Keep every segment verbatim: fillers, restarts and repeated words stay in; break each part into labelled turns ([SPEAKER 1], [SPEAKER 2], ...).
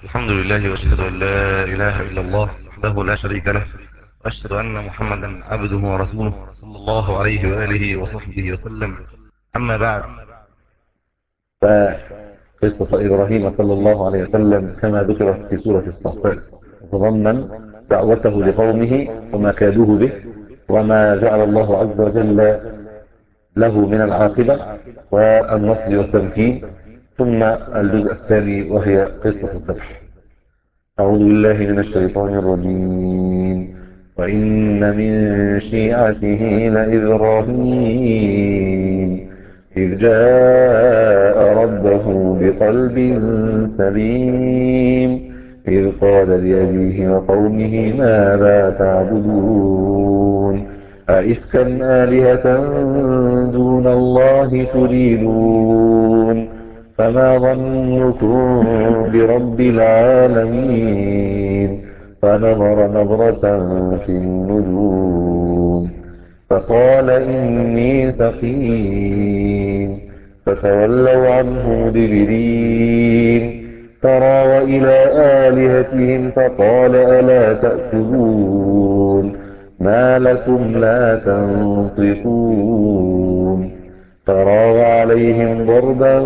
[SPEAKER 1] الحمد لله واشهد ان لا اله الا الله وحده لا شريك له، واشهد ان محمدا عبده ورسوله صلى الله عليه واله وصحبه وسلم. اما بعد،
[SPEAKER 2] فقصة إبراهيم صلى الله عليه وسلم كما ذكرت في سورة الصافات تتضمن دعوته لقومه وما كادوه به، وما جعل الله عز وجل له من العاقبة والنصر والتمكين. ثم الجزء الثاني وهي قصة الذبح. أعوذ بالله من الشيطان الرجيم. وإن من شيعته لإبراهيم إذ جاء ربه بقلب سليم إذ قال لأبيه وقومه ماذا تعبدون أئفكا آلهة دون الله تريدون فما ظنكم برب العالمين فنظر نظرة في النجوم فقال إني سقيم فتولوا عنه مدبرين فراغ إلى آلهتهم فقال ألا تأكلون ما لكم لا تنطقون فراغ عليهم ضربا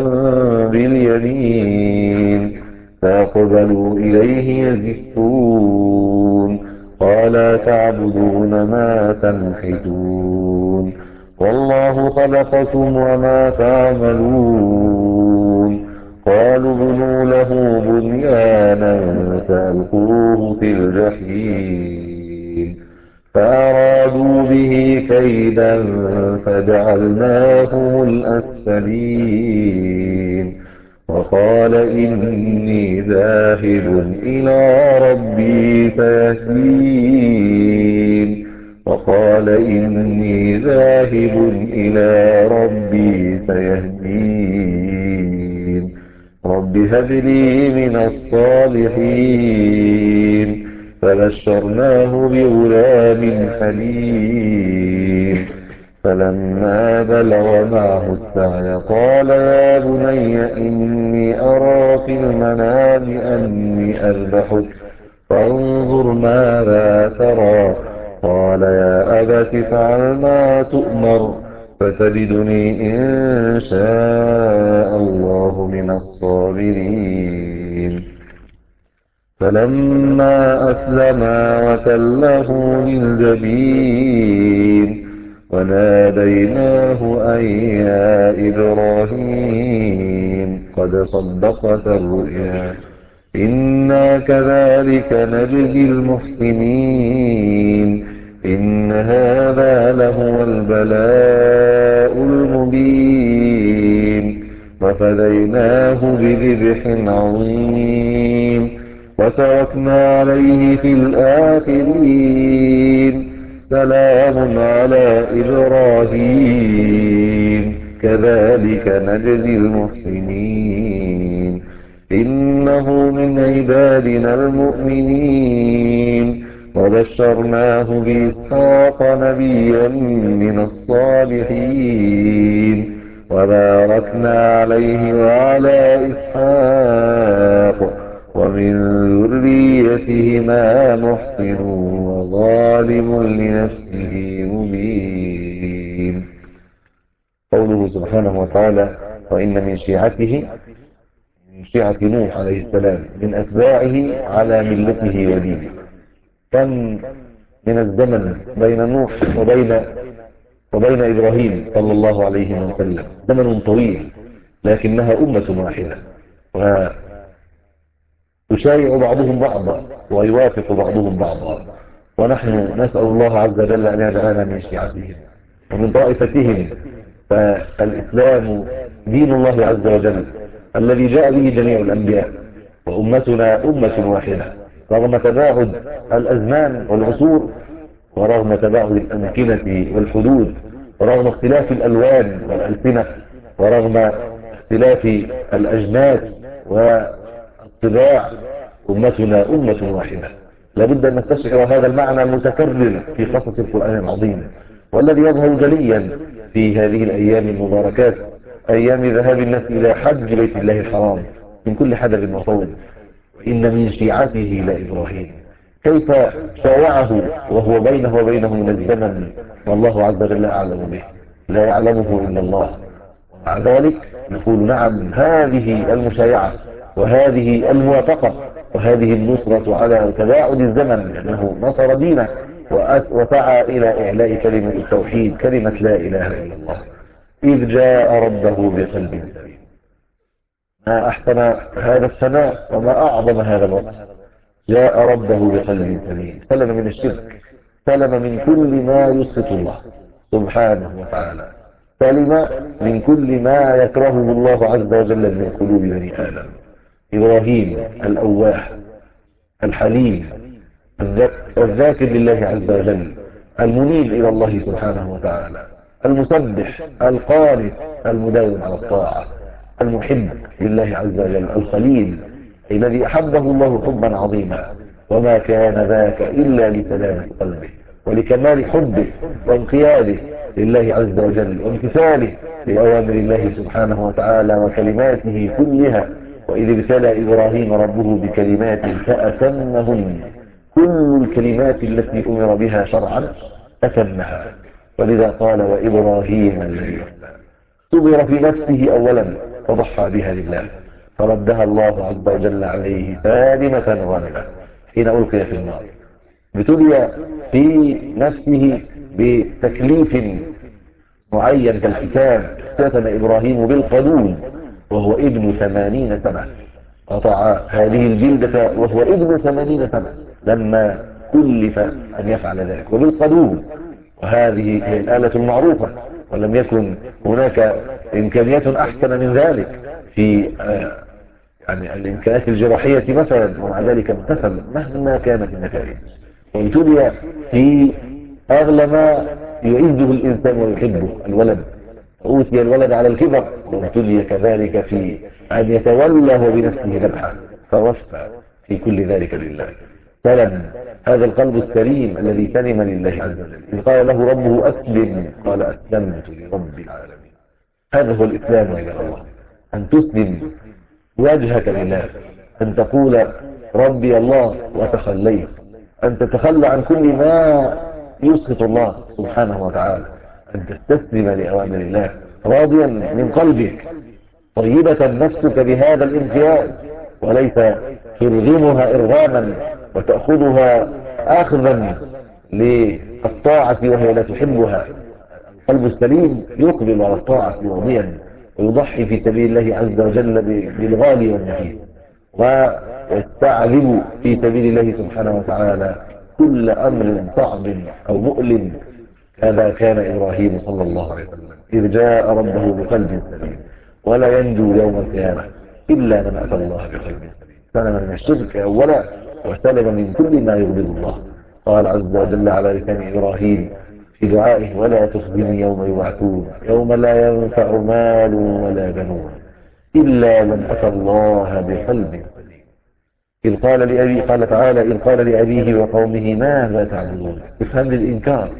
[SPEAKER 2] باليمين فأقبلوا إليه يزفون قال تعبدون ما تنحتون والله خلقكم وما تعملون قالوا بنوا له بنيانا فألقوه في الجحيم فأرادوا به كيدا فجعلناهم الأسفلين وقال إني ذاهب إلى ربي سيهدين وقال إني ذاهب إلى ربي سيهدين رب هب لي من الصالحين فبشرناه بغلام حليم فلما بلغ معه السعي قال يا بني إني أرى في المنام أني أذبحك فانظر ماذا ترى قال يا أبت افعل ما تؤمر فتجدني إن شاء الله من الصابرين فلما أسلما وتله للجبين وناديناه أن يا إبراهيم قد صدقت الرؤيا إنا كذلك نجزي المحسنين إن هذا لهو البلاء المبين وفديناه بذبح عظيم وتركنا عليه في الآخرين سلام على إبراهيم كذلك نجزي المحسنين إنه من عبادنا المؤمنين وبشرناه بإسحاق نبيا من الصالحين وباركنا عليه وعلى إسحاق ومن ذريتهما محسن وظالم لنفسه مبين. قوله سبحانه وتعالى وإن من شيعته من شيعة نوح عليه السلام من أتباعه على ملته ودينه. كم من الزمن بين نوح وبين وبين إبراهيم صلى الله عليه وسلم، زمن طويل، لكنها أمة واحدة ويشايع بعضهم بعضا ويوافق بعضهم بعضا، ونحن نسأل الله عز وجل أن يجعلنا من شيعتهم ومن طائفتهم. فالإسلام دين الله عز وجل الذي جاء به جميع الأنبياء، وأمتنا أمة واحدة رغم تباعد الأزمان والعصور، ورغم تباعد الأمكنة والحدود، ورغم اختلاف الألوان والألسنة، ورغم اختلاف الأجناس والطباع، أمتنا أمة واحدة. لابد أن نستشعر هذا المعنى المتكرر في قصص القرآن العظيم، والذي يظهر جليا في هذه الأيام المباركات، أيام ذهاب الناس إلى حج بيت الله الحرام من كل حدب وصوب. وإن من شيعته لإبراهيم. كيف شايعه وهو بينه وبينه من الزمن والله عز وجل أعلم به، لا يعلمه إلا الله. ومع ذلك نقول نعم، هذه المشايعة وهذه الموافقة وهذه النصرة على تباعد الزمن، لأنه نصر دينه وسعى إلى إعلاء كلمة التوحيد، كلمة لا إله إلا الله، إذ جاء ربه بقلب سليم. ما أحسن هذا الثناء وما أعظم هذا الوصف. جاء ربه بقلب سليم، سلم من الشرك، سلم من كل ما يسخط الله سبحانه وتعالى، سلم من كل ما يكرهه الله عز وجل من قلوب بني آدم. إبراهيم الأواه الحليم الذاكر لله عز وجل، المنيب إلى الله سبحانه وتعالى، المسبح القانت المداوم على الطاعة، المحب لله عز وجل، الخليل الذي أحبه الله حبا عظيما، وما كان ذاك إلا لسلامة قلبه ولكمال حبه وانقياده لله عز وجل وامتثاله لأوامر الله سبحانه وتعالى وكلماته كلها. وإذ ابتلى إبراهيم ربه بكلمات فأتمهن، كل الكلمات التي أمر بها شرعا أتمها، ولذا قال وإبراهيم الذي صبر في نفسه أولا وضحى بها لله، فردها الله عز وجل عليه سالمة غانمة حين ألقي في النار. ابتلي في نفسه بتكليف معين كالحكام، اختتن إبراهيم بالقانون وهو ابن ثمانين سنة، قطع هذه الجلدة وهو ابن ثمانين سنة لما كلف أن يفعل ذلك، وبالقانون، وهذه هي الآلة المعروفة، ولم يكن هناك إمكانيات أحسن من ذلك في آه يعني الإمكانيات الجراحية مثلا، ومع ذلك امتثل مهما كانت النتائج. وابتلي في أغلى ما يعزه الإنسان ويحبه الولد، أوتي الولد على الكبر، وابتلي كذلك في أن يتولى هو بنفسه ذبحه فوفى في كل ذلك لله. سلم هذا القلب السليم الذي سلم لله عز وجل، إذ قال له ربه أسلم قال أسلمت لرب العالمين. هذا هو الإسلام عباد الله، أن تسلم وجهك لله، أن تقول ربي الله وتخليت، أن تتخلى عن كل ما يسخط الله سبحانه وتعالى، أن تستسلم لأوامر الله راضيا من قلبك، طيبة نفسك بهذا الانقياد، وليس ترغمها إرغاما وتأخذها أخذا للطاعة وهي لا تحبها. القلب السليم يقبل على الطاعة راضيا ويضحي في سبيل الله عز وجل بالغالي والنفيس، ويستعذب في سبيل الله سبحانه وتعالى كل أمر صعب أو مؤلم. هذا كان إبراهيم صلى الله عليه وسلم إذ جاء ربه بقلب سليم، ولا ينجو يوم القيامة إلا من أتى الله بقلب سليم، سلم من الشرك أولا وسلم من كل ما يغضب الله. قال عز وجل على لسان إبراهيم في دعائه ولا تخزني يوم يبعثون يوم لا ينفع مال ولا بنون إلا من أتى الله بقلب سليم. إذ قال لأبي قال تعالى إذ قال لأبيه وقومه ماذا تعبدون، استفهام للإنكار،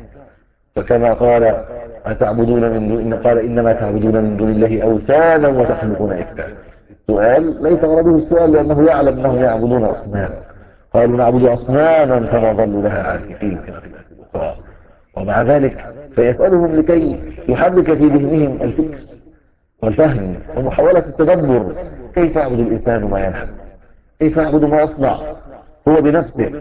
[SPEAKER 2] فكما قال أتعبدون من دون قال إنما تعبدون من دون الله أوثانا وتخلقون إفكا. السؤال ليس غرضه السؤال لأنه يعلم أنهم يعبدون أصناما، قالوا نعبد أصناما فما ظلوا لها عاكفين كما في الآية الأخرى. ومع ذلك فيسألهم لكي يحرك في ذهنهم الفكر والفهم ومحاولة التدبر، كيف يعبد الإنسان ما ينحب، كيف يعبد ما يصنع هو بنفسه،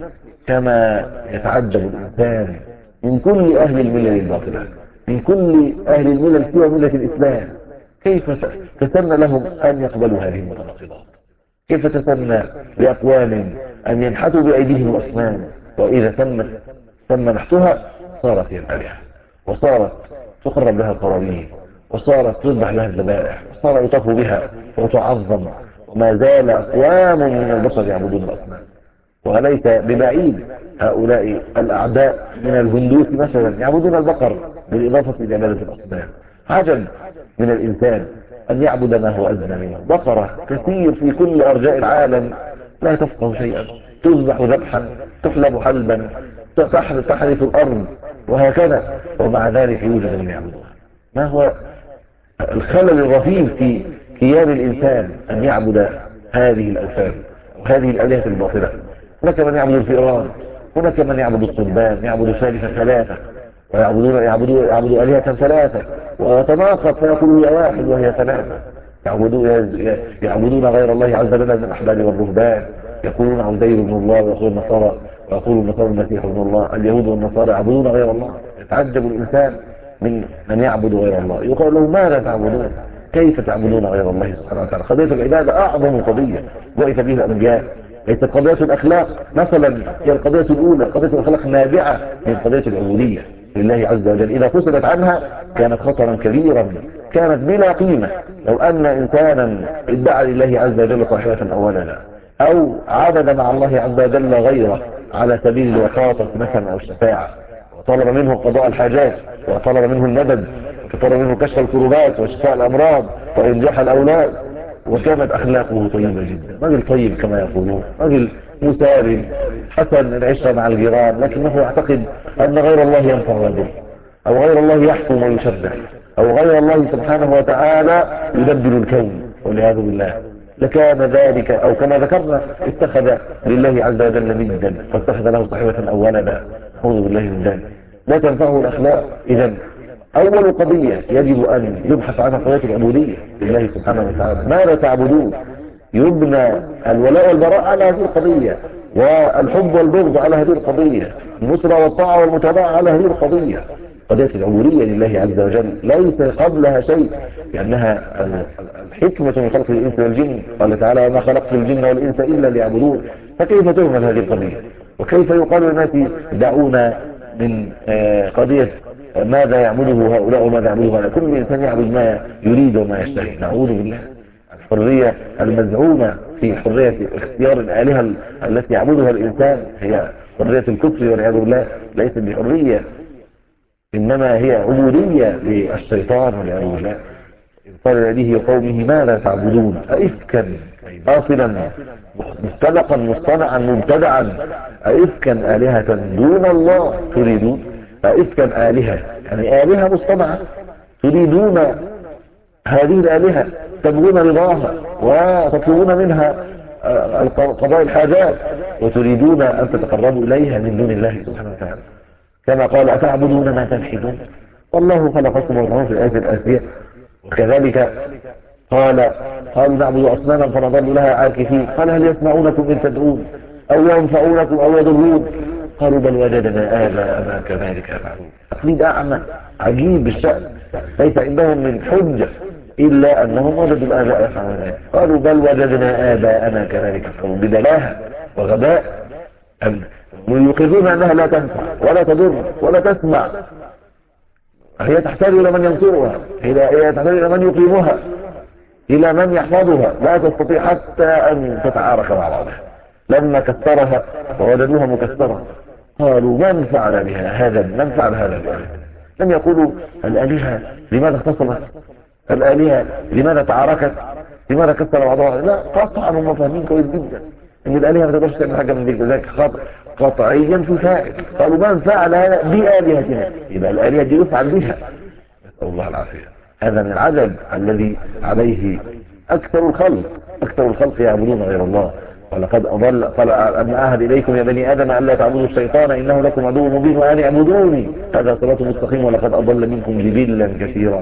[SPEAKER 2] كما يتعجب الإنسان من كل أهل الملل الباطلة، من كل أهل الملل سوى ملة الإسلام، كيف تسنى لهم أن يقبلوا هذه المتناقضات، كيف تسنى لأقوام أن ينحتوا بأيديهم الأصنام، وإذا تمت تم نحتها صارت هي الآلهة، وصارت تقرب لها القرابين، وصارت تذبح لها الذبائح، وصار يطاف بها وتعظم. وما زال أقوام من البشر يعبدون الأصنام، وليس ببعيد هؤلاء الأعداء من الهندوس مثلا يعبدون البقر بالإضافة إلى عبادة الأصنام. عجب من الإنسان أن يعبد ما هو أدنى منه. بقرة تسير في كل أرجاء العالم لا تفقه شيئا، تذبح ذبحا، تحلب حلبا، تحرث الأرض وهكذا، ومع ذلك يوجد من يعبدها. ما هو الخلل الرهيب في كيان الإنسان أن يعبد هذه الأوثان وهذه الآلهة الباطلة. هناك من يعبد الفئران، هناك من يعبد الصلبان، يعبد ثالث ثلاثة، ويعبدون يعبدون يعبدوا آلهة ثلاثة، ويتناقض فيقول هي واحد وهي ثلاثة. يعبدون يعبدون غير الله عز وجل من الأحبار والرهبان، يقولون عزير بن الله، ويقول النصارى ويقول النصارى المسيح ابن الله. اليهود والنصارى يعبدون غير الله. يتعجب الإنسان من من يعبد غير الله، يقول له ماذا تعبدون؟ كيف تعبدون غير الله سبحانه وتعالى؟ قضية العبادة أعظم قضية بعث بها الأنبياء، ليست قضية الأخلاق مثلا، هي القضية الأولى. قضية الأخلاق نابعة من قضية العبودية لله عز وجل، إذا فصلت عنها كانت خطرا كبيرا، كانت بلا قيمة. لو أن إنسانا ادعى لله عز وجل صاحبة أو ولدا، أو عبد مع الله عز وجل غيره على سبيل الوساطة مثلا أو الشفاعة، وطلب منه قضاء الحاجات، وطلب منه المدد، وطلب منه كشف الكروبات وشفاء الأمراض وإنجاح الأولاد، وكانت أخلاقه طيبة جدا، رجل طيب كما يقولون، رجل مسالم حسن العشرة مع الجيران، لكنه يعتقد أن غير الله ينفع ويضر، أو غير الله يحكم ويشرع، أو غير الله سبحانه وتعالى يدبر الكون والعياذ بالله، لكان ذلك، أو كما ذكرنا اتخذ لله عز وجل ندا، فاتخذ له صاحبة أو ولدا. أعوذ بالله من ذلك. لا تنفعه الأخلاق. إذا أول قضية يجب أن يبحث عنها قضية العبودية لله سبحانه وتعالى. ماذا تعبدون؟ يبنى الولاء والبراء على هذه القضية، والحب والبغض على هذه القضية، النصرة والطاعة والمتابعة على هذه القضية. قضية العبودية لله عز وجل ليس قبلها شيء، لأنها الحكمة من خلق الإنس والجن. قال تعالى وما خلقت الجن والإنس إلا ليعبدون. فكيف تهمل هذه القضية؟ وكيف يقال للناس دعونا من قضية ماذا يعبده هؤلاء وماذا يعبده هؤلاء؟ كل إنسان يعبد ما يريد وما يشتهي. نعوذ بالله. الحرية المزعومة في حرية اختيار الآلهة التي يعبدها الإنسان هي حرية الكفر والعياذ بالله، ليست بحرية، إنما هي عبودية للشيطان والعياذ بالله. إذ قال لأبيه وقومه ماذا تعبدون أئفكا باطلا مختلقا مصطنعا مبتدعا أئفكا آلهة دون الله تريدون. أئفكا آلهة يعني آلهة مصطنعة، تريدون هذه الآلهة، تبغون رضاها وتطلبون منها قضاء الحاجات، وتريدون أن تتقربوا إليها من دون الله سبحانه وتعالى. كما قال أتعبدون ما تنحتون والله خلقكم وزعون في الآية الآتية. وكذلك قال قالوا نعبد أصناما فنظل لها عاكفين، قال هل يسمعونكم إن تدعون أو ينفعونكم أو يضرون قالوا بل وجدنا آباءنا كذلك يفعلون. تقليد أعمى عجيب بالشأن، ليس عندهم من حجة إلا أنهم وجدوا الآباء يفعلون ذلك. قالوا بل وجدنا آباءنا كذلك يفعلون، بدلاهة وغباء، أن يقرون أنها لا تنفع ولا تضر ولا تسمع. هي تحتاج إلى من ينصرها، هي تحتاج إلى من يقيمها، إلى من يحفظها، لا تستطيع حتى أن تتعارك مع بعضها. لما كسرها ووجدوها مكسرة قالوا من فعل بها هذا، من فعل هذا بها؟ لم يقولوا الآلهة لماذا اختصمت، الآلهة لماذا تعاركت، لماذا كسر بعضها. لا، قطعا هم فاهمين كويس جدا ان الآلهة ما تقدرش تعمل حاجة من ذلك، ذلك خطأ قطعيا في فاعل. قالوا من فعل هذا بآلهتنا، يبقى الآلهة دي يفعل بها. نسأل الله العافية. هذا من العدد الذي عليه أكثر الخلق، أكثر الخلق يعبدون غير الله. ولقد أضل قال أن أعهد إليكم يا بني آدم ألا تعبدوا الشيطان إنه لكم عدو مبين وأن اعبدوني هذا صراط مستقيم ولقد أضل منكم جبلا كثيرا.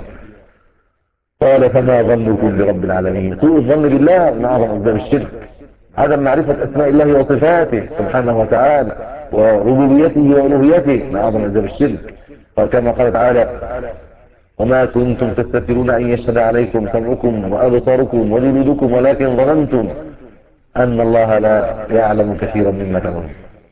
[SPEAKER 2] قال فما ظنكم برب العالمين. سوء الظن بالله من أعظم أسباب الشرك، عدم معرفة أسماء الله وصفاته سبحانه وتعالى وربوبيته وألوهيته من أعظم أسباب الشرك. وكما قال تعالى وما كنتم تستترون أن يشهد عليكم سمعكم وأبصاركم وجلودكم ولكن ظننتم أن الله لا يعلم كثيرا مما تعملون.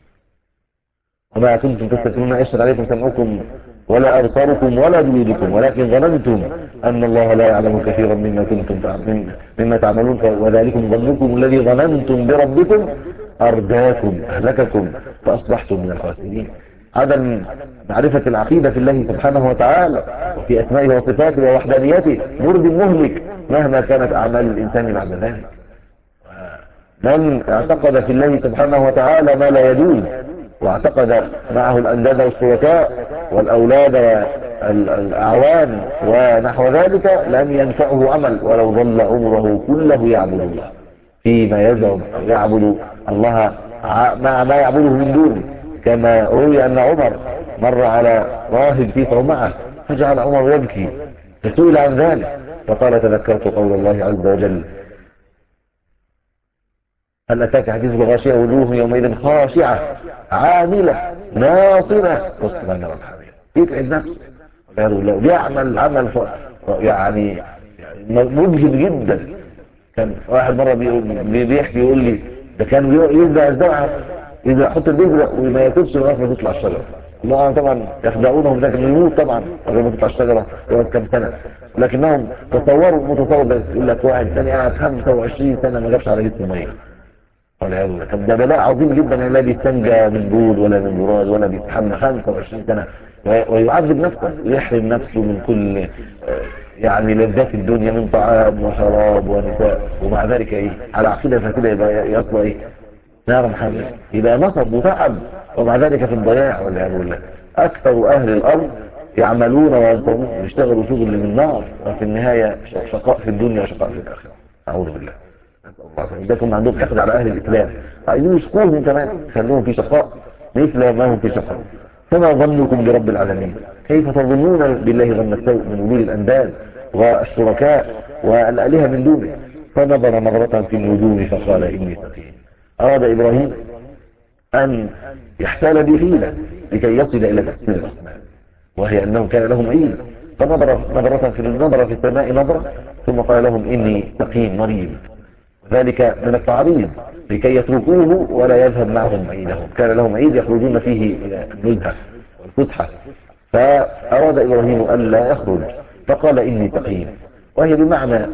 [SPEAKER 2] وما كنتم تستترون أن يشهد عليكم سمعكم ولا أبصاركم ولا جلودكم ولكن ظننتم أن الله لا يعلم كثيرا مما كنتم مما تعملون وذلكم ظنكم الذي ظننتم بربكم أرداكم أهلككم فأصبحتم من الخاسرين. عدم معرفة العقيدة في الله سبحانه وتعالى وفي أسمائه وصفاته ووحدانيته مرد مهلك مهما كانت أعمال الإنسان بعد ذلك. من اعتقد في الله سبحانه وتعالى ما لا يجوز واعتقد معه الأنداد والشركاء والأولاد والأعوان ونحو ذلك لم ينفعه عمل ولو ظل عمره كله يعبد الله. فيما يزعم أو يعبد الله مع ما يعبده من دونه. كما روي أن عمر مر على راهب في صومعة فجعل عمر يبكي، فسئل عن ذلك فقال تذكرت قول الله عز وجل هل أتاك حديث الغاشية وجوه يومئذ خاشعة عاملة ناصرة تصلى نار الحميم. يتعب نفسه ويعمل عمل ف... يعني مجهد جدا. كان واحد مرة بيقول بيحكي يقول لي ده كان يزرع الزرعة، إذا حط البذرة وما ياكلش لغاية ما تطلع الشجرة. الله طبعا يخدعونهم، لكن يموت طبعا قبل ما تطلع الشجرة يقعد كام سنة، لكنهم تصوروا متصور يقول لك واحد ثاني قاعد خمسة وعشرين سنة ما جابش على جسمه مية. والعياذ بالله. طب ده بلاء عظيم جدا يعني، لا بيستنجى من بول ولا من براد ولا بيستحمى خمسة وعشرين سنة ويعذب نفسه ويحرم نفسه من كل يعني لذات الدنيا من طعام وشراب ونساء، ومع ذلك ايه على عقيدة فاسدة يبقى يصل ايه نار محمد، يبقى نصب وتعب ومع ذلك في الضياع والعياذ بالله. اكثر اهل الارض يعملون وينصبون ويشتغلوا شغل من نار، وفي النهاية شقاء في الدنيا وشقاء في الاخرة. اعوذ بالله. إذا كنا عندهم حقد على أهل الإسلام عايزين يشقوهم كمان يخلوهم في شقاء مثل ما هم في شقاء. فما ظنكم برب العالمين؟ كيف تظنون بالله ظن السوء من وجود الأنداد والشركاء والآلهة من دونه؟ فنظر نظرة في النجوم فقال إني سقيم. أراد إبراهيم أن يحتال بحيلة لكي يصل إلى تفسير الأسماء، وهي أنه كان لهم عيد. فنظر نظرة في النظر في السماء نظرة ثم قال لهم إني سقيم مريض، ذلك من التعريض لكي يتركوه ولا يذهب معهم عيدهم. كان لهم عيد يخرجون فيه إلى النزهة والفسحة، فأراد إبراهيم ألا يخرج فقال إني سقيم، وهي بمعنى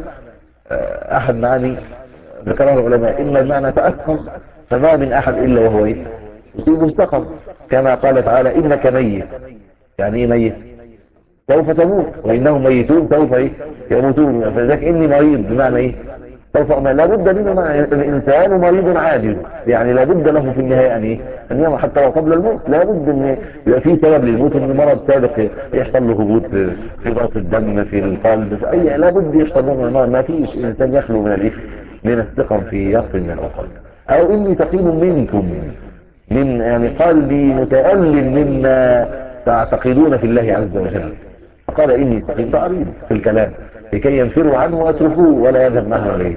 [SPEAKER 2] أحد معاني ذكرها العلماء. إما المعنى سأسقم، فما من أحد إلا وهو إيه يصيب السقم، كما قال تعالى إنك ميت. يعني إيه ميت؟ سوف تموت، وإنهم ميتون سوف إيه يموتون. فذلك إني مريض بمعنى إيه سوف أمل. لابد منه الإنسان مريض عاجز، يعني لابد له في النهاية أن إيه أن يموت حتى لو قبل الموت. لابد أن يبقى في سبب للموت، أن مرض سابق يحصل له هبوط في ضغط الدم في القلب في أي، لابد يحصل له المرض. ما فيش إنسان يخلو من الإيه من السقم في وقت من الأوقات. أو إني سقيم منكم، من يعني قلبي متألم مما تعتقدون في الله عز وجل. فقال إني سقيم تعريض في الكلام لكي ينفروا عنه ويتركوه ولا يذهب معه إليه.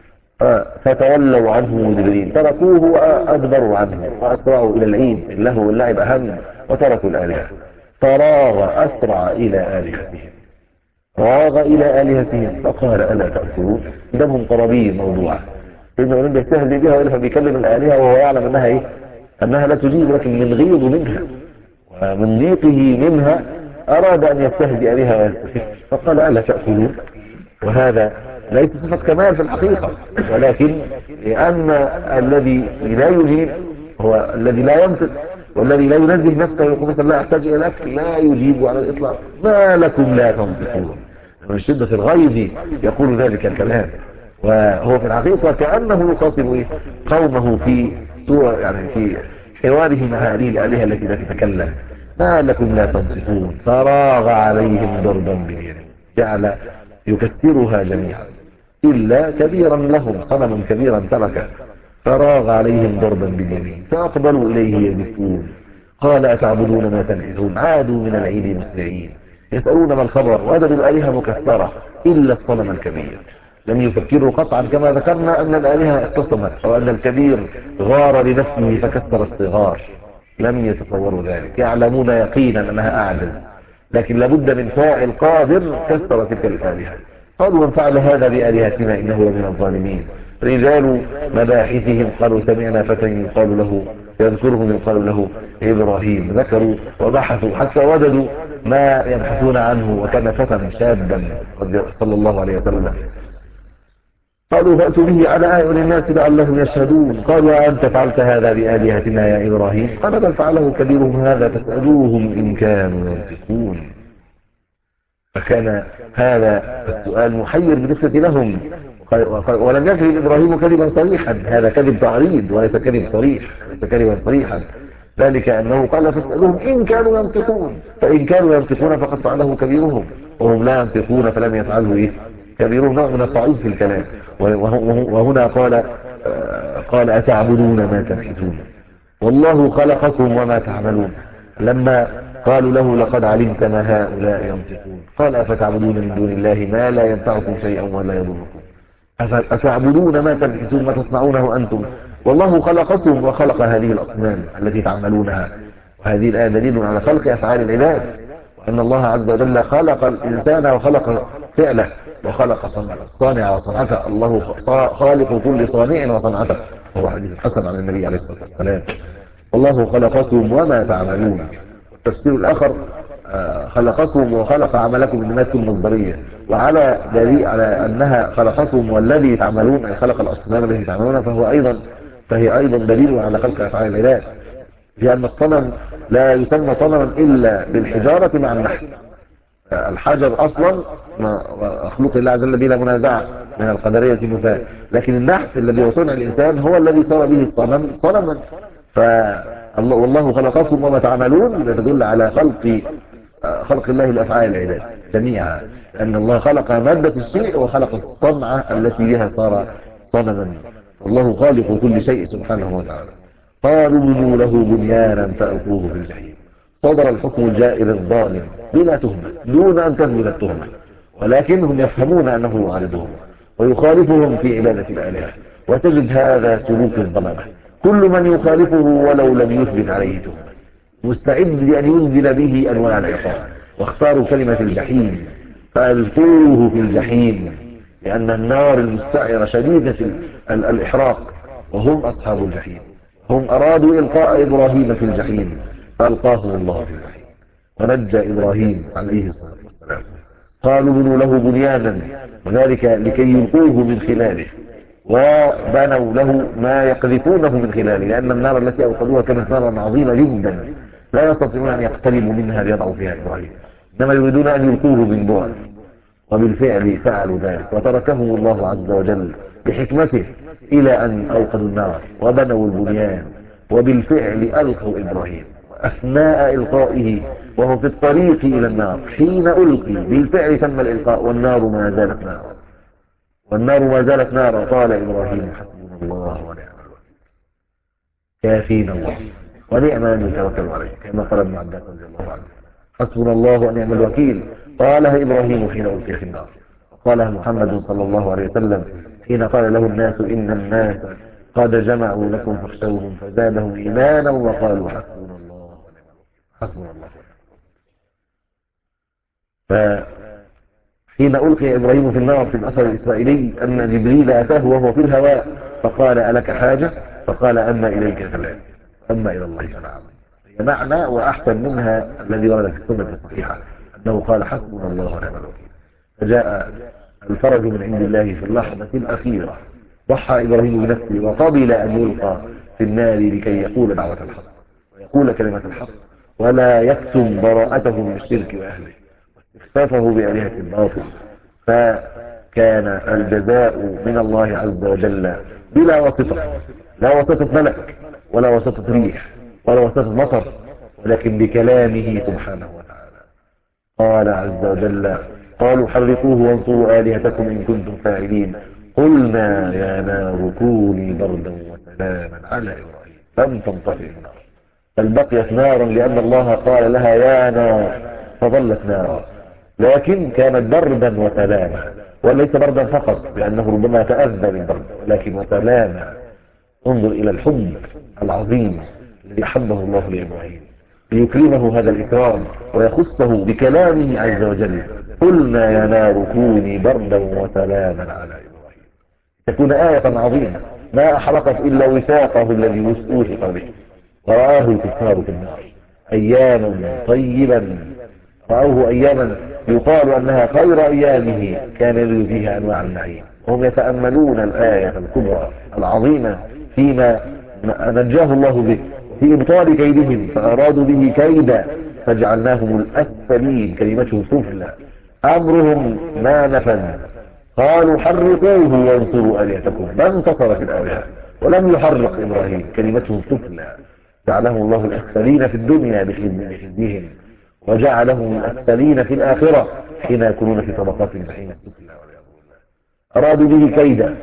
[SPEAKER 2] فتولوا عنه مدبرين، تركوه وأدبروا عنه وأسرعوا إلى العيد اللهو واللعب أهم وتركوا الآلهة. فراغ أسرع إلى آلهتهم راغ إلى آلهتهم فقال ألا تأكلون. دمهم قرابين موضوعة. سيدنا إبراهيم بيستهزئ بها وإلها بيكلم الآلهة وهو يعلم أنها إيه أنها لا تجيب، لكن من غيظ منها ومن ضيقه منها أراد أن يستهزئ بها ويستفيد. فقال ألا تأكلون، وهذا ليس صفة كمال في الحقيقة، ولكن لأن الذي لا يجيب هو الذي لا ينطق، والذي لا ينزه نفسه ويقول مثلا لا أحتاج إلى الأكل لا يجيب على الإطلاق. ما لكم لا تنطقون؟ من شدة الغيظ يقول ذلك الكلام، وهو في الحقيقة كأنه يخاطب إيه قومه في سورة يعني في حواره مع هذه الآلهة التي لا تتكلم. ما لكم لا تنطقون. فراغ عليهم ضربا باليمين، جعل يكسرها جميعا إلا كبيرا لهم صنما كبيرا تركه. فراغ عليهم ضربا باليمين فأقبلوا إليه يزفون. قال أتعبدون ما تنحتون. عادوا من العيد مسرعين يسألون ما الخبر، وجدوا الآلهة مكسرة إلا الصنم الكبير. لم يفكروا قطعا كما ذكرنا أن الآلهة اختصمت أو أن الكبير غار لنفسه فكسر الصغار. لم يتصوروا ذلك، يعلمون يقينا أنها أعجز، لكن لابد من فاعل قادر كسر تلك الآلهة. قالوا من فعل هذا بآلهتنا إنه لمن الظالمين. رجال مباحثهم قالوا سمعنا فتى يقال له يذكرهم يقال له إبراهيم. ذكروا وبحثوا حتى وجدوا ما يبحثون عنه، وكان فتى شابا صلى الله عليه وسلم. قالوا فأتوا به على أعين الناس لعلهم يشهدون. قالوا أنت فعلت هذا بآلهتنا يا إبراهيم؟ قال بل فعله كبيرهم هذا فاسألوهم إن كانوا ينطقون. فكان هذا السؤال محير بالنسبة لهم، ولم يكذب إبراهيم كذبا صريحا، هذا كذب تعريض وليس كذب صريح، ليس كذبا صريحا. ذلك أنه قال فاسألوهم إن كانوا ينطقون، فإن كانوا ينطقون فقد فعله كبيرهم، وهم لا ينطقون فلم يفعله إيه كبيرهم. نوع من الصعيد في الكلام. وهنا قال آه، قال أتعبدون ما تنحتون والله خلقكم وما تعملون. لما قالوا له لقد علمت ما هؤلاء ينطقون قال أفتعبدون من دون الله ما لا ينفعكم شيئا ولا يضركم أف- أتعبدون ما تنحتون ما تصنعونه أنتم والله خلقكم وخلق هذه الأصنام التي تعملونها. وهذه الآية دليل على خلق أفعال العباد، وأن الله عز وجل خلق الإنسان وخلق فعله وخلق صنع الصانع وصنعته. الله خالق كل صانع وصنعته، هو حديث حسن عن النبي عليه الصلاة والسلام. والله خلقكم وما تعملون. والتفسير الآخر آه، خلقكم وخلق عملكم إنما تكون مصدرية، وعلى دليل على أنها خلقكم والذي تعملون أي خلق الأصنام التي تعملونها، فهو أيضا فهي أيضا دليل على خلق أفعال العباد، لأن الصنم لا يسمى صنما إلا بالحجارة مع النحت. الحجر أصلا مخلوق الله عز وجل بلا منازعة من القدرية نفاة، لكن النحت الذي هو صنع الإنسان هو الذي صار به الصنم صنما. فالله والله خلقكم وما تعملون تدل على خلق خلق الله الأفعال العباد جميعا، لأن الله خلق مادة الشيء وخلق الصنعة التي بها صار صنما. والله خالق كل شيء سبحانه وتعالى. قالوا ابنوا له بنيانا فألقوه في الجحيم. صدر الحكم الجائر الظالم بلا تهمة دون أن تثبت التهمة، ولكنهم يفهمون أنه يعارضهم ويخالفهم في عبادة الآلهة. وتجد هذا سلوك الظلمة، كل من يخالفه ولو لم يثبت عليه تهمة مستعد لأن ينزل به أنواع العقاب. واختاروا كلمة الجحيم فألقوه في الجحيم، لأن النار المستعرة شديدة ال- الإحراق وهم أصحاب الجحيم. هم أرادوا إلقاء إبراهيم في الجحيم فألقاهم الله في الجحيم ونجى إبراهيم عليه الصلاة والسلام. قالوا بنوا له بنيانا، وذلك لكي يلقوه من خلاله، وبنوا له ما يقذفونه من خلاله، لأن النار التي أوقدوها كانت نارا عظيمة جدا لا يستطيعون أن يقتربوا منها ليضعوا فيها إبراهيم، إنما يريدون أن يلقوه من بعد. وبالفعل فعلوا ذلك وتركهم الله عز وجل بحكمته إلى أن أوقدوا النار وبنوا البنيان. وبالفعل ألقوا إبراهيم، أثناء إلقائه وهو في الطريق إلى النار حين ألقي بالفعل تم الإلقاء والنار ما زالت نارا والنار ما زالت نارا. قال إبراهيم حسبنا الله ونعم الوكيل، كافينا الله ونعم من يتوكل عليه، كما قال ابن عباس رضي الله عنه حسبنا الله ونعم الوكيل. قالها إبراهيم حين ألقي في النار، قالها محمد صلى الله عليه وسلم حين قال له الناس إن الناس قد جمعوا لكم فاخشوهم فزادهم إيمانا وقالوا حسبنا الله ونعم الوكيل. حسبنا الله ونعم. فحين ألقي إبراهيم في النار في الأثر الإسرائيلي أن جبريل أتاه وهو في الهواء فقال ألك حاجة؟ فقال أما إليك فلا أما إلى الله فنعم. هي معنى وأحسن منها الذي ورد في السنة الصحيحة أنه قال حسبنا الله ونعم الوكيل. فجاء الفرج من عند الله في اللحظة الأخيرة. ضحى إبراهيم بنفسه وقبل أن يلقى في النار لكي يقول دعوة الحق ويقول كلمة الحق ولا يكتم براءته من الشرك وأهله واستخفافه بآلهة الباطل. فكان الجزاء من الله عز وجل بلا واسطة، لا واسطة ملك ولا واسطة ريح ولا واسطة مطر، ولكن بكلامه سبحانه وتعالى. قال عز وجل قالوا حرقوه وانصروا آلهتكم إن كنتم فاعلين قلنا يا نار كوني بردا وسلاما على إبراهيم لم تنطفئ النار بل بقيت نارا لأن الله قال لها يا نار فظلت نارا، لكن كانت بردا وسلاما، وليس بردا فقط لأنه ربما تأذى بالبرد، ولكن وسلاما. انظر إلى الحب العظيم الذي أحبه الله لإبراهيم ليكرمه هذا الإكرام ويخصه بكلامه عز وجل قلنا يا نار كوني بردا وسلاما على إبراهيم. تكون آية عظيمة ما أحرقت إلا وثاقه الذي وثق به، ورآه الكفار في النار أياما طيبا، رأوه أياما يقال أنها خير أيامه كان يجد فيها أنواع النعيم، وهم يتأملون الآية الكبرى العظيمة فيما نجاه الله به في إبطال كيدهم فأرادوا به كيدا فجعلناهم الأسفلين، كلمتهم سفلى، أمرهم ما نفذ. قالوا حرقوه وانصروا آلهتكم، ما انتصرت الآلهة ولم يحرق إبراهيم، كلمتهم سفلى. جعلهم الله الأسفلين في الدنيا بخزيهم وجعلهم الأسفلين في الآخرة حين يكونون في طبقات الجحيم السفلى والعياذ بالله. أرادوا به كيدا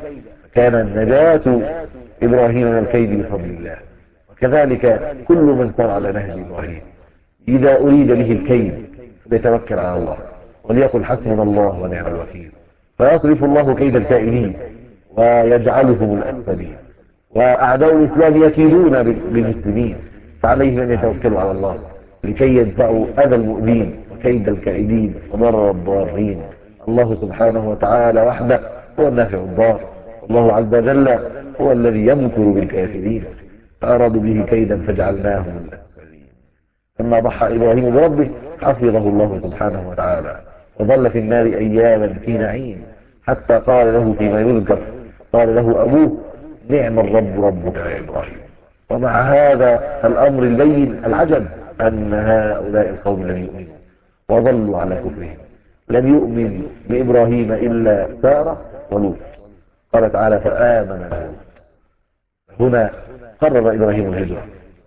[SPEAKER 2] كان نجاة إبراهيم من الكيد بفضل الله. وكذلك كل من سار على نهج إبراهيم إذا أريد به الكيد فليتوكل على الله وليقل حسبنا الله ونعم الوكيل، فيصرف الله كيد الكائدين ويجعلهم الأسفلين. وأعداء الإسلام يكيدون بالمسلمين، فعليهم أن يتوكلوا على الله لكي يدفعوا أذى المؤذين وكيد الكائدين وضرر الضارين. الله سبحانه وتعالى وحده هو النافع الضار، والله عز وجل هو الذي يمكر بالكافرين، فأرادوا به كيدا فجعلناهم الأسفلين. لما ضحى إبراهيم بربه حفظه الله سبحانه وتعالى، وظل في النار أياما في نعيم، حتى قال له فيما يذكر، قال له أبوه نعم الرب ربك يا إبراهيم. ومع هذا الأمر البين العجب أن هؤلاء القوم لم يؤمنوا وظلوا على كفرهم. لم يؤمن بإبراهيم إلا سارة ولوط. قال تعالى فآمن لوط. هنا قرر إبراهيم الهجرة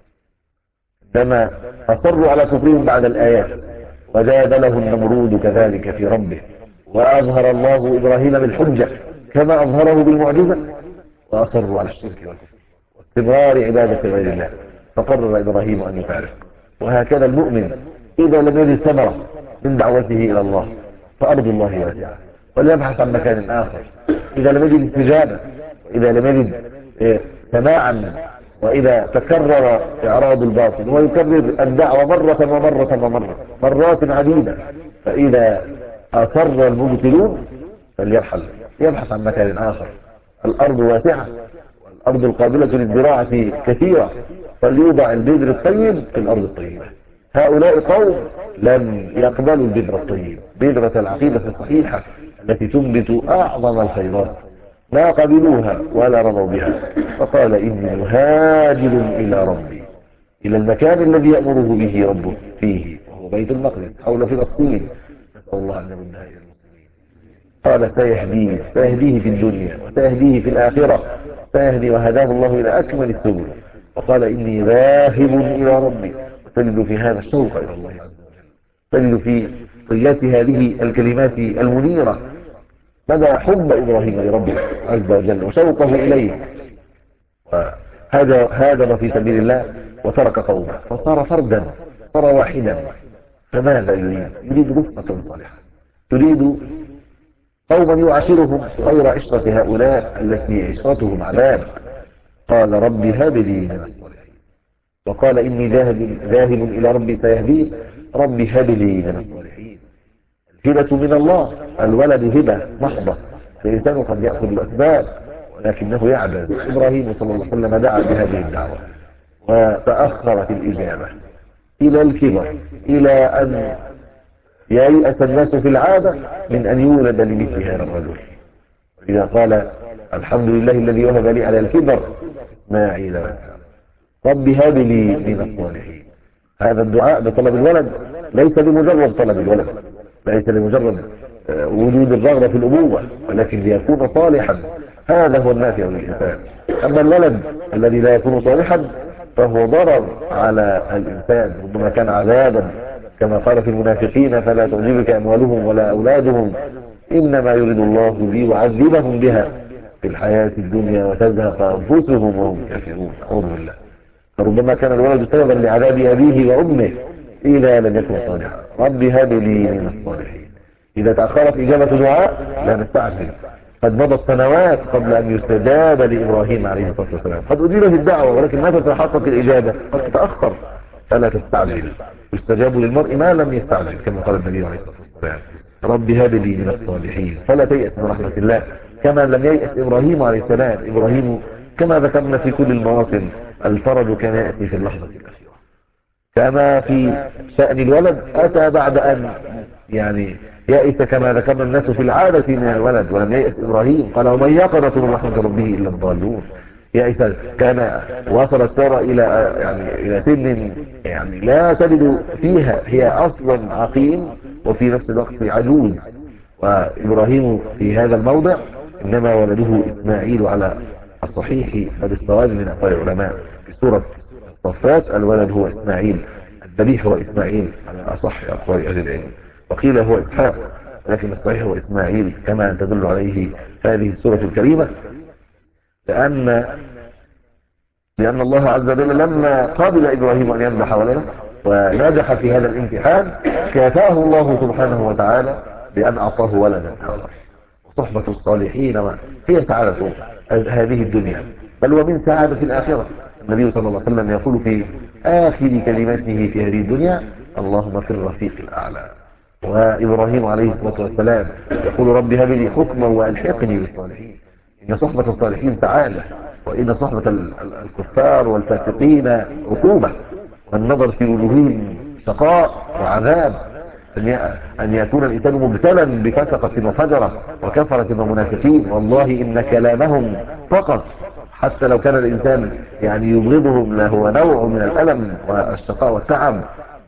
[SPEAKER 2] عندما أصروا على كفرهم بعد الآيات، وجادله النمرود كذلك في ربه، وأظهر الله إبراهيم بالحجة كما أظهره بالمعجزة، وأصروا على الشرك والكفر واستمرار عبادة غير الله، فقرر إبراهيم أن يفارق. وهكذا المؤمن إذا لم يجد ثمرة من دعوته إلى الله فأرض الله واسعة، وليبحث عن مكان آخر. إذا لم يجد استجابة، وإذا لم يجد سماعا، وإذا تكرر إعراض الباطل ويكرر الدعوة مرة ومرة ومرة مرات عديدة، فإذا أصر المبتلون فليرحل يبحث عن مكان آخر. الأرض واسعة والأرض القابلة للزراعة كثيرة، فليوضع البذر الطيب في الأرض الطيبة. هؤلاء قوم لم يقبلوا البذرة الطيب، بذرة العقيدة الصحيحة التي تنبت أعظم الخيرات، ما قبلوها ولا رضوا بها. فقال إني مهاجر إلى ربي، إلى المكان الذي يأمره به ربه فيه، وهو بيت المقدس حول فلسطين. نسأل الله أن يردها إلى المسلمين. قال سيهديه سيهديه في الدنيا وسيهديه في الآخرة، سيهدي وهداه الله إلى أكمل السبل. وقال إني ذاهب إلى ربي. وتجد في هذا الشوق إلى الله عز وجل، تجد في طيات هذه الكلمات المنيرة مدى حب إبراهيم لربه عز وجل وشوقه إليه. وهاجر هاجر في سبيل الله وترك قومه فصار فردا، صار واحدا. فماذا يريد؟ يريد رفقة صالحة، يريد قوما يعاشرهم غير عشرة هؤلاء التي عشرتهم عذاب. قال ربي هب لي من الصالحين، وقال إني ذاهب ذاهب إلى ربي سيهدين. ربي هب لي من الصالحين. الهبة من الله، الولد هبة محضة، الإنسان قد يأخذ الأسباب ولكنه يعجز. إبراهيم صلى الله عليه وسلم دعا بهذه الدعوة وتأخرت الإجابة إلى الكبر، إلى أن ييأس الناس في العادة من أن يولد لمثل هذا الرجل. إذا قال الحمد لله الذي وهب لي على الكبر إسماعيل وإسحاق، رب هب لي من الصالحين. هذا الدعاء بطلب الولد ليس لمجرد طلب الولد، ليس لمجرد وجود الرغبة في الأبوة، ولكن ليكون صالحا. هذا هو النافع للإنسان. أما الولد الذي لا يكون صالحا فهو ضرر على الإنسان، ربما كان عذابا، كما قال في المنافقين فلا تعجبك أموالهم ولا أولادهم إنما يريد الله ليعذبهم بها في الحياة الدنيا وتزهق أنفسهم وهم كافرون. أعوذ بالله. فربما كان الولد سببا لعذاب أبيه وأمه إذا لم يكن صالحا. رب هب لي من الصالحين. إذا تأخرت إجابة دعاء لا نستعجل، قد مضت سنوات قبل أن يستجاب لإبراهيم عليه الصلاة والسلام، قد أجيبت الدعوة ولكن متى تتحقق الإجابة؟ قد تتأخر، فلا تستعجل. يستجاب للمرء ما لم يستعجل، كما قال النبي عليه الصلاة والسلام رب هب لي من الصالحين. فلا تيأس من رحمة الله كما لم ييأس إبراهيم عليه السلام. إبراهيم كما ذكرنا في كل المواطن الفرج كان يأتي في اللحظة الأخيرة، كما في شأن الولد أتى بعد أن يعني يأس كما ذكرنا الناس في العادة من الولد، ولم ييأس إبراهيم. قال ومن يقنط من رحمة ربه إلا الضالون. يأس كان وصلت سارة إلى يعني إلى سن يعني لا تجد فيها، هي أصلا عقيم وفي نفس الوقت عجوز. وإبراهيم في هذا الموضع إنما ولده إسماعيل على الصحيح فبالصواب من أقوال العلماء. في سورة الصفات الولد هو إسماعيل، الذبيح هو إسماعيل على أصح أقوال أهل العلم، وقيل هو إسحاق، لكن الصحيح هو إسماعيل كما تدل عليه هذه السورة الكريمة. لأن لأن الله عز وجل لما قابل إبراهيم أن يذبح ولده ونجح في هذا الامتحان كافاه الله سبحانه وتعالى بأن أعطاه ولدا آخر. صحبة الصالحين هي سعادة هذه الدنيا، بل ومن سعادة الآخرة. النبي صلى الله عليه وسلم يقول في آخر كلمته في هذه الدنيا: اللهم في الرفيق الأعلى. وإبراهيم عليه الصلاة والسلام يقول: رب هب لي حكما وألحقني بالصالحين. إن صحبة الصالحين سعادة، وإن صحبة الكفار والفاسقين عقوبة، والنظر في وجوههم شقاء وعذاب. أن يكون الإنسان مبتلا بفسقة وفجرة وكفرة ومنافقين، والله إن كلامهم فقط، حتى لو كان الإنسان يعني يبغضهم له نوع من الألم والشقاء والتعب،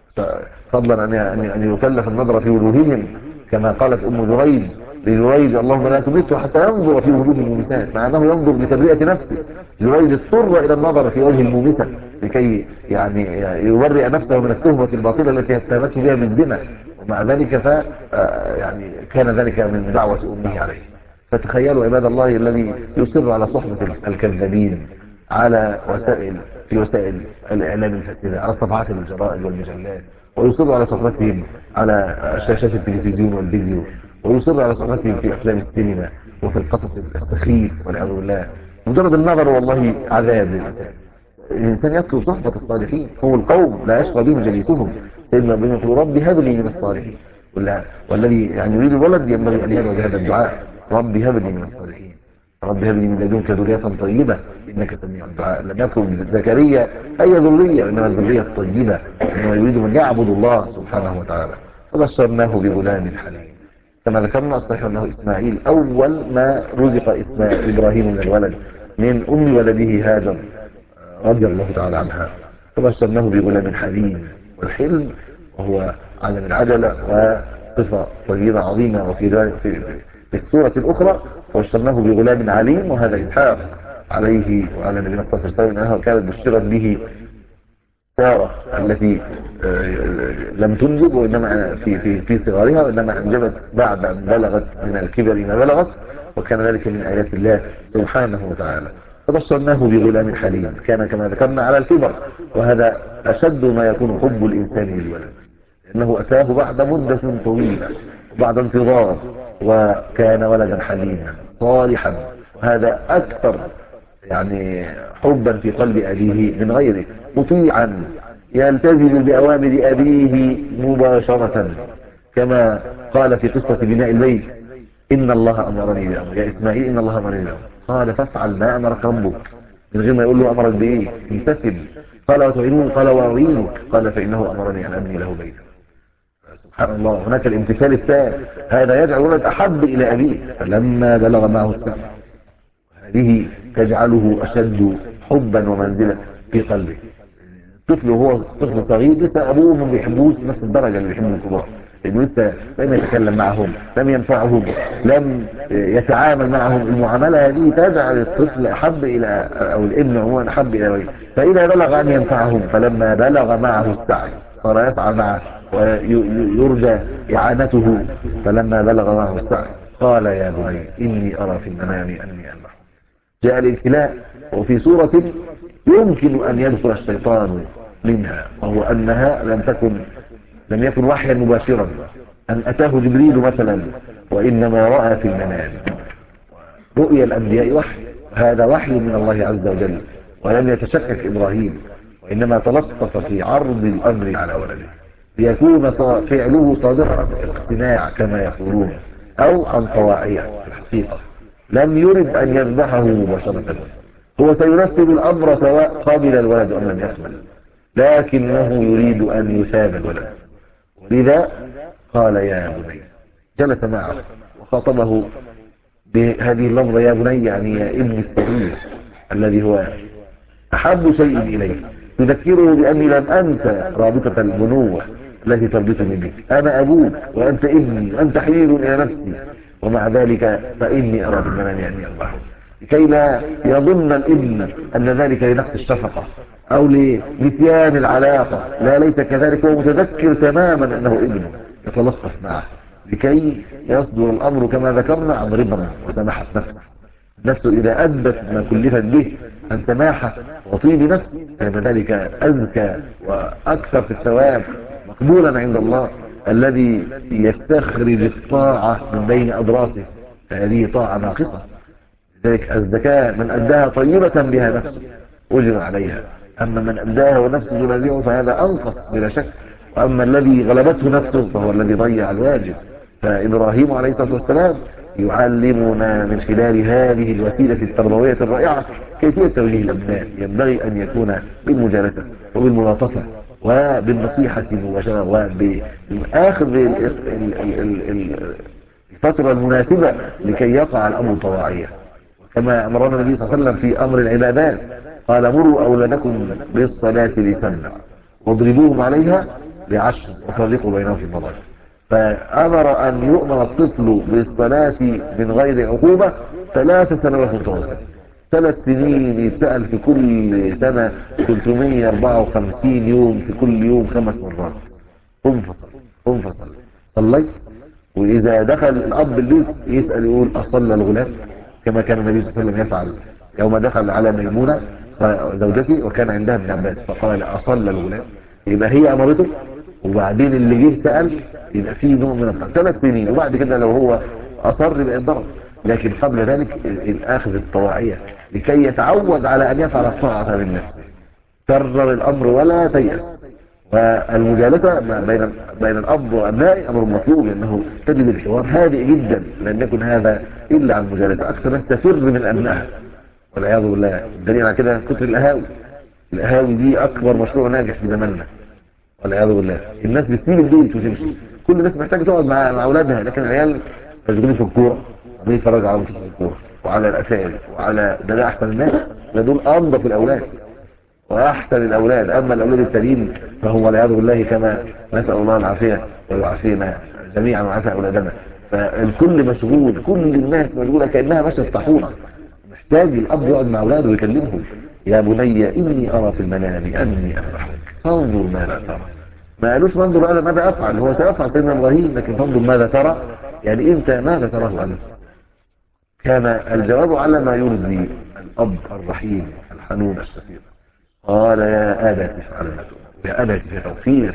[SPEAKER 2] فضلا أن أن يكلف النظر في وجوههم، كما قالت أم جريج لجريج: اللهم لا تمته حتى ينظر في وجوه المومسات، مع أنه ينظر لتبرئة نفسه. جريج اضطر إلى النظر في وجه المومسة لكي يعني يبرئ نفسه من التهمة الباطلة التي اتهمته بها بالزنا، ومع ذلك ف يعني كان ذلك من دعوة أمه عليه. فتخيلوا عباد الله الذي يصر على صحبة الكذابين على وسائل في وسائل الإعلام الفاسدة، على صفحات الجرائد والمجلات، ويصر على صحبتهم على شاشات التلفزيون والفيديو، ويصر على صحبتهم في أفلام السينما وفي القصص السخيف والعياذ بالله. مجرد النظر والله عذاب للإنسان. الإنسان يطلب صحبة الصالحين، هم القوم لا يشقى بهم جليسهم. سيدنا ابن يقول: ربي هب لي من الصالحين. والذي يعني يريد الولد ينبغي أن يدعو بهذا الدعاء: ربي هب لي من الصالحين، ربي هب لي من لدنك ذرية طيبة إنك سميع الدعاء. لم يكن زكريا أي ذرية، إنما الذرية الطيبة، إنما يريد من يعبد الله سبحانه وتعالى. فبشرناه بغلام حليم. كما ذكرنا الصحيح أنه إسماعيل أول ما رزق إسماعيل إبراهيم من الولد من أم ولده هاجر رضي الله تعالى عنها. فبشرناه بغلام حليم، والحلم وهو عدم العجلة وصفة طيبة عظيمة. وفي في, في السورة الأخرى: فبشرناه بغلام عليم، وهذا إسحاق عليه وعلى نبينا صلى الله عليه وسلم أنها كانت بشرت به سارة التي لم تنجب، وإنما في في في صغارها، وإنما أنجبت بعد أن بلغت من الكبر ما بلغت، وكان ذلك من آيات الله سبحانه وتعالى. فبشرناه بغلام حليم كان كما ذكرنا على الكبر، وهذا أشد ما يكون حب الإنسان للولد، لأنه أتاه بعد مدة طويلة وبعد انتظار، وكان ولدا حليما صالحا، وهذا أكثر يعني حبا في قلب أبيه من غيره، مطيعا يلتزم بأوامر أبيه مباشرة، كما قال في قصة بناء البيت: إن الله أمرني بأمر يا إسماعيل، إن الله أمرني بأمر، قال: فافعل ما أمرك ربك، من غير ما يقول له أمرك بإيه، امتثل. قال: وتعينون؟ قال: وأعينك. قال: فإنه أمرني أن أبني له بيتا. سبحان الله، هناك الامتثال التام، هذا يجعل الولد أحب إلى أبيه. فلما بلغ معه السبع، هذه تجعله أشد حبا ومنزلة في قلبه. الطفل وهو طفل صغير لسه أبوه ما بيحبوش بنفس الدرجة اللي بيحبوا الكبار، لأنه لسه لم يتكلم معهم، لم ينفعهم، لم يتعامل معهم. المعاملة هذه تجعل الطفل أحب إلى أو الابن عموما أحب إلى أبيه. فإذا بلغ أن ينفعهم، فلما بلغ معه السعي صار يسعى معه ويرجى إعانته. فلما بلغ معه السعي قال: يا بني إني أرى في المنام أني أذبحك. جاء الابتلاء، وفي صورة يمكن أن يدخل الشيطان منها، وهو أنها لم تكن لم يكن وحيا مباشرا، أن أتاه جبريل مثلا، وإنما رأى في المنام. رؤيا الأنبياء وحي، هذا وحي من الله عز وجل، ولم يتشكك إبراهيم، وإنما تلطف في عرض الأمر على ولده ليكون فعله صادرا عن اقتناع كما يقولون، أو عن طواعية. في الحقيقة لم يرد أن يذبحه مباشرة، هو سينفذ الأمر سواء قابل الولد أم لم يقبل، لكنه يريد أن يثاب الولد. ولذا قال: يا بني. جلس معه وخاطبه بهذه اللفظة: يا بني، يعني يا ابني الصغير الذي هو أحب شيء إليه. تذكره بأني لم أنسى رابطة البنوة التي تربطني بك، أنا أبوك وأنت ابني وأنت حبيب إلى نفسي، ومع ذلك فإني أرى في المنام أني أذبحه، لكي لا يظن الابن أن ذلك لنقص الشفقة أو لنسيان العلاقة. لا، ليس كذلك، هو متذكر تماما أنه ابنه، يتلطف معه لكي يصدر الأمر كما ذكرنا عن رضا وسماحة نفس. النفس إذا أدت ما كلفت به عن سماحة وطيب نفس كان ذلك أزكى وأكثر في الثواب مقبولا عند الله. الذي يستخرج الطاعة من بين أضراسه فهذه طاعة ناقصة. لذلك الزكاة من أداها طيبة بها نفسه أجر عليها، أما من أداها ونفسه تنازعه فهذا أنقص بلا شك. وأما الذي غلبته نفسه فهو الذي ضيع الواجب. فإبراهيم عليه الصلاة والسلام يعلمنا من خلال هذه الوسيلة التربوية الرائعة كيفية توجيه الأبناء. ينبغي أن يكون بالمجالسة وبالملاطفة وبالنصيحة المباشرة وبأخذ الفترة المناسبة لكي يقع الأمر طواعية، كما أمرنا النبي صلى الله عليه وسلم في أمر العبادات. قال مروا أولادكم بالصلاة لسبع واضربوهم عليها لعشر وفرقوا بينهم في المضاجع. فأمر أن يؤمر الطفل بالصلاة من غير عقوبة ثلاث سنوات متواصلة. ثلاث سنين يتسأل في كل سنة ثلاثمائة وأربعة وخمسين يوم، في كل يوم خمس مرات قم فصل قم فصل صليت. وإذا دخل الأب البيت يسأل يقول أصلى الغلام، كما كان النبي صلى الله عليه وسلم يفعل يوم دخل على ميمونة زوجتي وكان عندها ابن عباس فقال أصلى الغلام. يبقى هي أمرته، وبعدين اللي جه سأل يبقى فيه نوع من الطاعة. ثلاث سنين، وبعد كده لو هو أصر يبقى الضرب. لكن قبل ذلك الأخذ الطواعية لكي يتعود على أن يفعل الطاعة من نفسه. كرر الأمر ولا تيأس. والمجالسة بين بين الأب وأبنائه أمر مطلوب، لأنه تجد الحوار هادئ جدا، لن يكن هذا إلا عن مجالسة. أكثر ناس تفر من أبنائها والعياذ بالله. الدليل على كده كتر القهاوي. القهاوي دي أكبر مشروع ناجح في زماننا والعياذ بالله. الناس بتسيب البيت وتمشي، كل الناس محتاجة تقعد مع مع أولادها، لكن العيال مشغولين في الكورة، عمالين يتفرجوا على ماتشات الكورة وعلى الأفلام وعلى ده. ده أحسن الناس، ده دول أنظف الأولاد واحسن الاولاد. اما الاولاد التانيين فهم والعياذ بالله كما نسال الله العافيه ويعافينا جميعا ويعافي اولادنا. فالكل مشغول، كل الناس مشغوله كانها ماشيه طاحونه. محتاج الاب يقعد مع اولاده ويكلمهم. يا بني اني ارى في المنام اني اذبحك فانظر ماذا ترى. ما قالوش منظر انا ماذا افعل، هو سيفعل سيدنا ابراهيم، لكن فانظر ماذا ترى يعني انت ماذا تراه انت. كان الجواب على ما يرضي الاب الرحيم الحنون الشفيق. قال يا أبت افعل ما تؤمر. يا أبت في توقير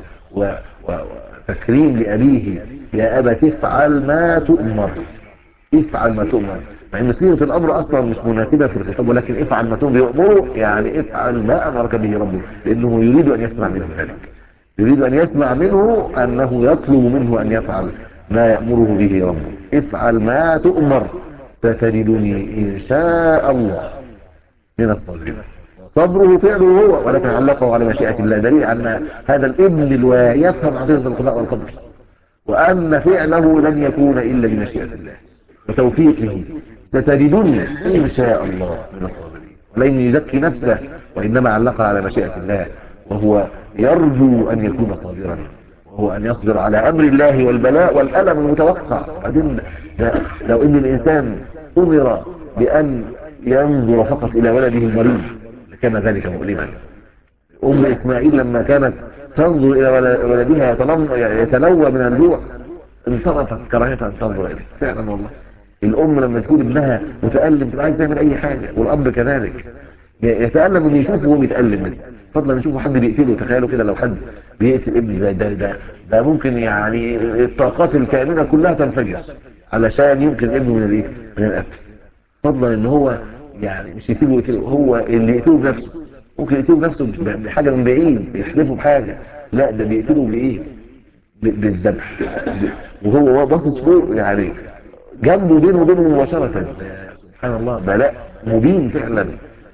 [SPEAKER 2] وتكريم لأبيه. يا أبت افعل ما تؤمر. افعل ما تؤمر، مع ان صيغه الامر اصلا مش مناسبه في الخطاب، ولكن افعل ما تؤمر يؤمره يعني افعل ما امرك به ربك، لانه يريد ان يسمع منه ذلك. يريد ان يسمع منه انه يطلب منه ان يفعل ما يأمره به ربه. افعل ما تؤمر ستجدني ان شاء الله من الصابرين. صبره فعله هو، ولكن علقه على مشيئة الله، دليل أن هذا الابن الواعي يفهم عقيدة القضاء والقدر، وأن فعله لن يكون إلا بمشيئة الله وتوفيقه. ستجدني إن شاء الله من الصابرين. ولن يزكي نفسه، وإنما علقها على مشيئة الله، وهو يرجو أن يكون صابرا، وهو أن يصبر على أمر الله والبلاء والألم المتوقع. بعدين لو إن الإنسان أمر بأن ينظر فقط إلى ولده المريض لكان ذلك مؤلما. أم إسماعيل لما كانت تنظر إلى ولدها يتلوى من الجوع انصرفت كراهية أن تنظر إليه. فعلا والله الأم لما تكون ابنها متألم تبقى عايز تعمل أي حاجة، والأب كذلك يتألم من يشوفه وهو بيتألم منه، فضلا يشوفه حد بيقتله. تخيلوا كده لو حد بيقتل ابن زي ده ده ده ممكن يعني الطاقات الكامنة كلها تنفجر علشان ينقذ ابنه من الايه؟ من القتل. فضلا ان هو يعني مش يسيبه يقتله، هو اللي يقتله بنفسه. ممكن يقتله بنفسه بحاجة من بعيد، يحدفه بحاجة، لا ده بيقتله بايه؟ بالذبح. وهو باصص فوق يعني جنبه بينه وبينه مباشرة. سبحان الله، بلاء مبين فعلا.